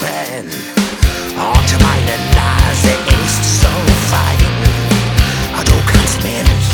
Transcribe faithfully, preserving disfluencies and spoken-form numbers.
Tropfen und meine Nase ist so fein. Du kannst mir nicht